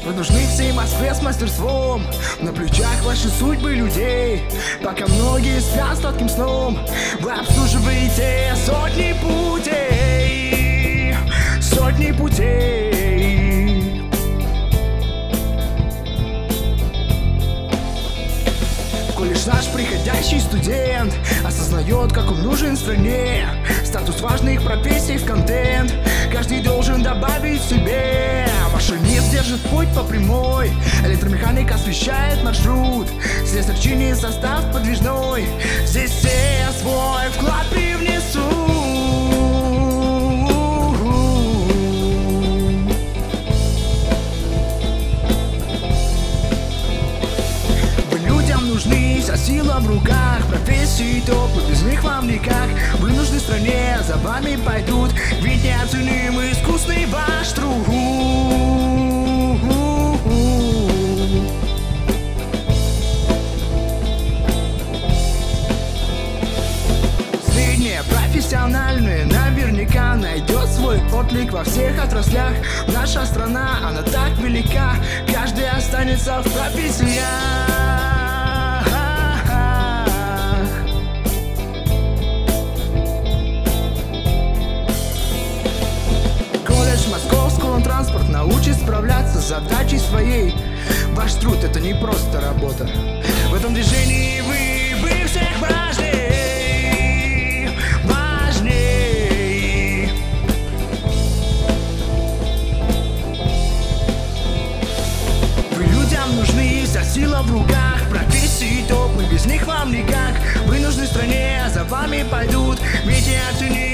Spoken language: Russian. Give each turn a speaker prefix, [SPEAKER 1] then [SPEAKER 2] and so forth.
[SPEAKER 1] Вы нужны всей Москве с мастерством. На плечах ваши судьбы людей. Пока многие спят сладким сном, вы обслуживаете сотни путей. Сотни путей. Колледж наш приходящий студент осознает, как он нужен стране. Статус важных профессий в контент каждый должен добавить себе. Машинист держит путь по прямой, электромеханик освещает маршрут, слесарь чинит состав подвижной. Здесь все свой вклад привнесут. Вы людям нужны, вся сила в руках, профессии топ, и без них вам никак. Вы нужны стране, за вами пойдут, ведь неоценим искусный ваш труд. Профессиональные наверняка найдет свой отклик во всех отраслях. Наша страна, она так велика, каждый останется в профессиях. Колледж Московского транспорт научит справляться с задачей своей. Ваш труд — это не просто работа. В этом движении вы всех важнее. Нужны, вся сила в руках, профессии топ, и без них вам никак. Вы нужны стране, за вами пойдут, ведь я оценю.